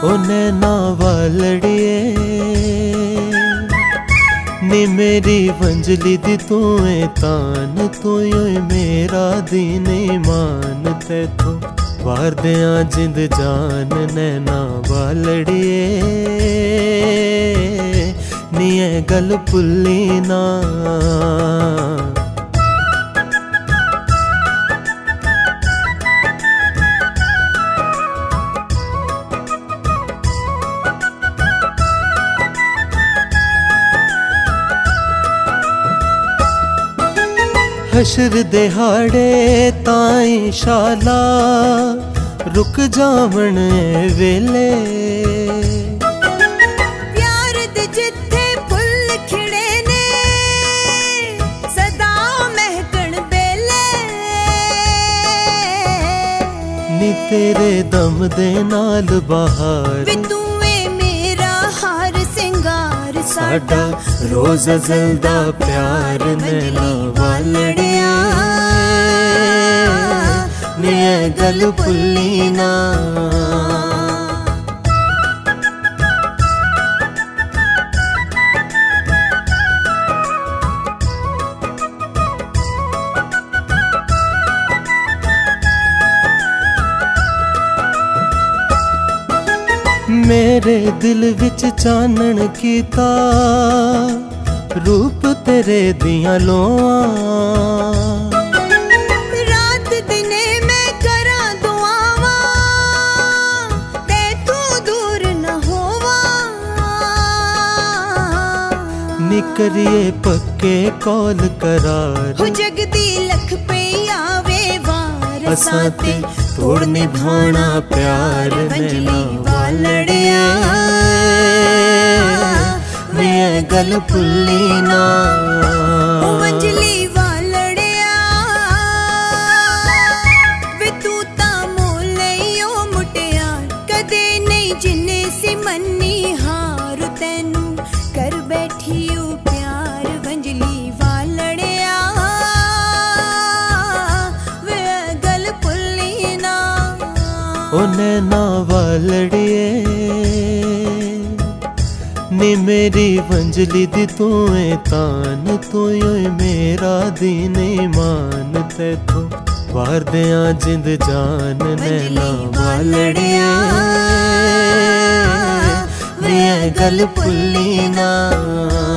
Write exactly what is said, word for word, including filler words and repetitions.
ओ नैना वालड़िए नी मेरी वंजली दी तू ए तान तू यो मेरा दीन ईमान ते तू वार दियां जिंद जान नैना वालड़िए नी ए गल भुल्ली ना। हशर दिहाड़े ताई शाला रुक जावण वेले प्यार दे जिथे फुल खिड़े ने सदा महकण बेले नी तेरे दम दे नाल बहार वे तू मेरा हार सिंगार साडा रोज जलदा प्यार नैना वालड़िया नी ए गल भुल्ली ना। मेरे दिल विच चानण कीता रूप तेरे दियां लोआं रात दिने मैं करा दुआवा ते तू दूर न होवा निकरिए पक्के कौल करार हो जगदी लख पे आवे वार असां ते तोड़ निभाना प्यार नैना वालड़िया नी ए गल भुल्ली ना। ओ वंजली वालड़िया वे तू तां मोलइयो मुटियार कदे नहीं जिन्ने सी मन्नी हार तैनू कर बैठी ओ प्यार वंजली वालड़िया वे गल भुल्ली ना। ओ नैना वालड़िए नी मेरी वंजली दी तू ए तान तू यो मेरा दीन ईमान ते तू वार दियां जिंद जान नैना वालड़िए नी ए गल भुल्ली ना।